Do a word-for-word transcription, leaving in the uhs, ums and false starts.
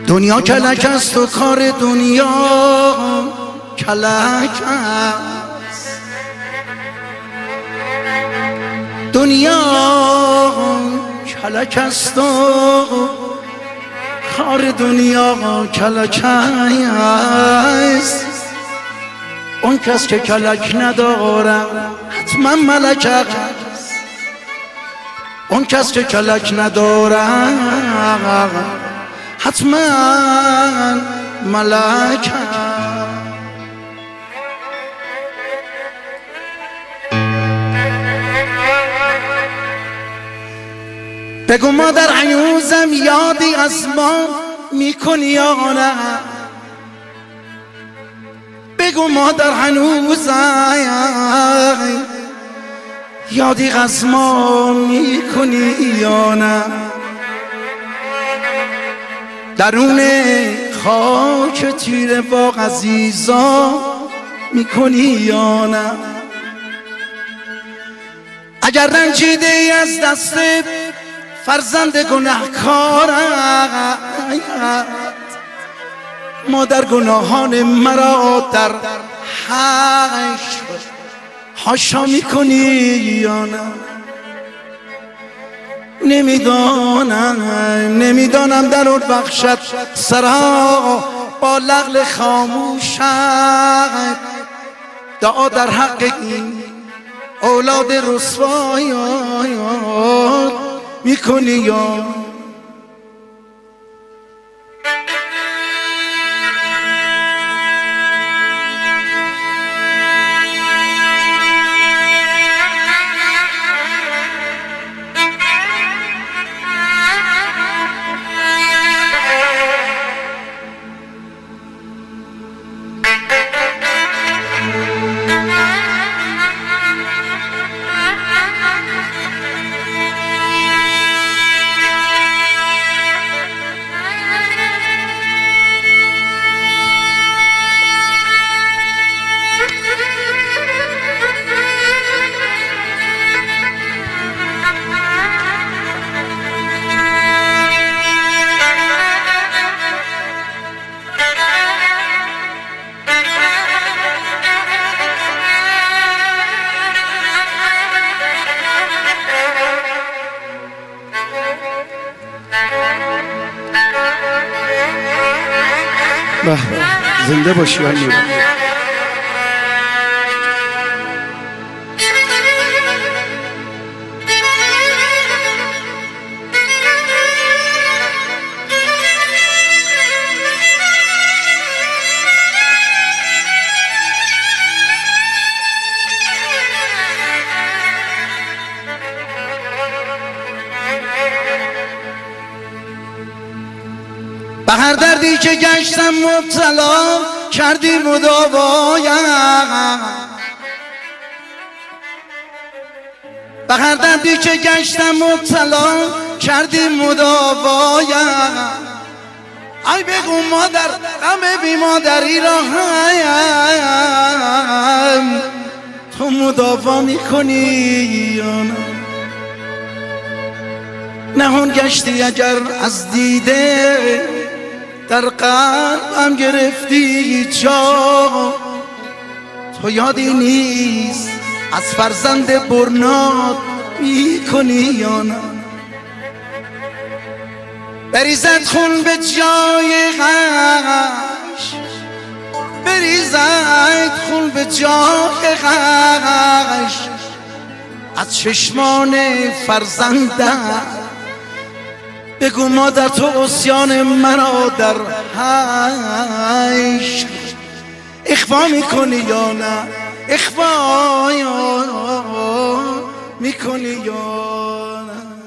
دنیا کلک است و کار دنیا کلک است. دنیا کلک است و کار دنیا کلک است. اون کس که کلک نداره حتما ملک است. اون کس که کلک نداره حتما ملک است. بگو مادر هنوزم یادی از ما میکنی یا نه؟ بگو مادر هنوزم یادی از ما میکنی یا نه؟ درون خاک تیره باغ عزیزا میکنی یا نه؟ اگر رنجیده ای از دست فرزند گناهکارت، مادر گناهان مرا در حشر حاشا میکنی یا نه؟ نمیدانم نمیدانم در اون بخشت سرا با لغل خاموشت دعا در حق این اولاد رسوایات میکنی یا زنده باشی امیر. به هر دردی که گشتم مبتلا کردی مداوایم. به هر دردی که گشتم مبتلا کردی مداوایم. ای بگو مادر غم بی مادری را هم تو مداوا میکنی یا نه؟ نهان گشتی اگر از دیده در قلبم گرفتی جا. تو یادی نیست از فرزند برنات میکنی یا نه؟ بریزد خون به جای غش، بریزد خون به جای غش از چشمان فرزندم. بگو مادر تو عصیان مرا در حشر اخفا میکنی یا نه؟ اخفا میکنی یا نه؟